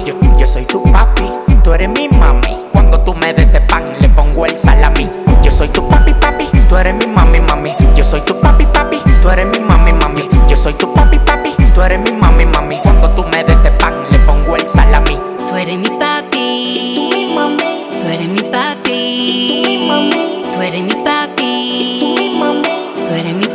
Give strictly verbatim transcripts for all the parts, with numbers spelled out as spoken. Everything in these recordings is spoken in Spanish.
Yo, yo soy tu papi, tú eres mi mami. Cuando tú me des ese pan, le pongo el salami. Yo soy tu papi, papi, tú eres mi mami, mami. Yo soy tu papi, papi, tú eres mi mami, mami. Yo soy tu papi, papi, tú eres mi mami, mami. Cuando tú me des ese pan, le pongo el salami. Tú eres mi papi, Mi mami, tú eres mi papi, mi mami, tú eres mi papi, mi mami. tú eres mi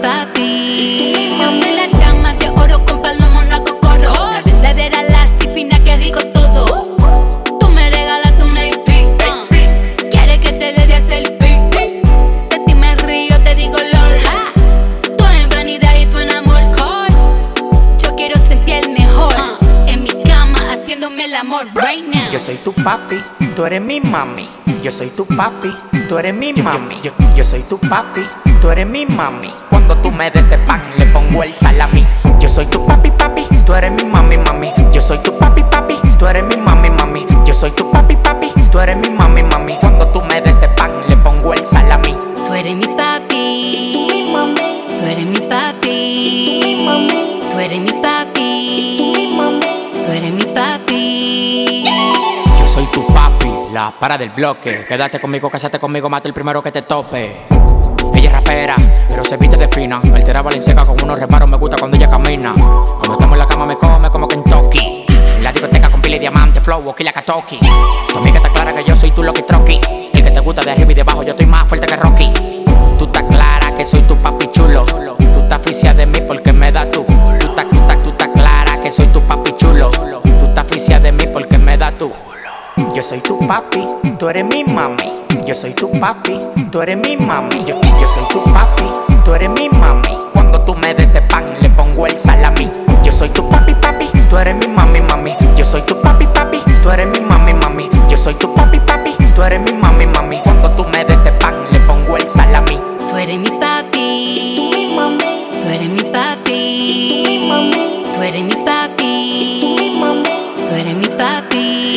papi. Yo soy la cama de oro con palomo, no hago coro. La verdadera la fina, que rico todo. Tú me regalas un A P, uh. Quieres que te le dé selfie. De ti me río, te digo lol. Tú en vanidad y tú en amor core. Yo quiero sentir el mejor uh. En mi cama haciéndome el amor right now. Yo soy tu papi, tú eres mi mami. Yo soy tu papi, tú eres mi mami. Yo, yo soy tu papi, tú eres mi mami. Cuando tú me des ese pan, le pongo el salami. Yo soy tu papi, papi, tú eres mi mami, mami. Yo soy tu papi, papi, tú eres mi mami, mami. Yo soy tu papi, papi, tú eres mi mami, mami. Cuando tú me des ese pan, le pongo el salami. Tú eres mi papi, Mi mami, tú eres mi papi, mi mami, tú eres mi papi, mi mami. tú eres mi papi. Yo soy tu papi, la para del bloque. Quédate conmigo, cásate conmigo, mata el primero que te tope. Ella es rapera, pero se viste de fina. Altera Valenciaga con unos reparos, me gusta cuando ella camina. Cuando estamos en la cama me come como Kentucky. En la discoteca con pila y diamante, flow, aquí la Katoki. Tu amiga está clara que yo soy tu Loki Troki. El que te gusta de arriba y de abajo, yo estoy más fuerte que Rocky. Tú estás clara que soy tu papi chulo. Tú estás aficia de mí porque me da tu. Tú estás, tú estás, tú estás clara que soy tu papi chulo. Tú estás aficia de mí porque me da tu. Yo soy tu papi, tú eres mi mami. Yo soy tu papi, tú eres mi mami. Yo, yo soy tu papi, tú eres mi mami. Cuando tú me des ese pan, le pongo el salami. Yo soy tu papi, papi, tú eres mi mami, mami. Yo soy tu papi, papi, tú eres mi mami, mami. Yo soy tu papi, papi, tú eres mi mami, mami. Cuando tú me des ese pan, le pongo el salami. Tú eres mi papi, Mi mami, tú eres mi papi, mi mami, tú eres mi papi, mi mami. tú eres mi papi.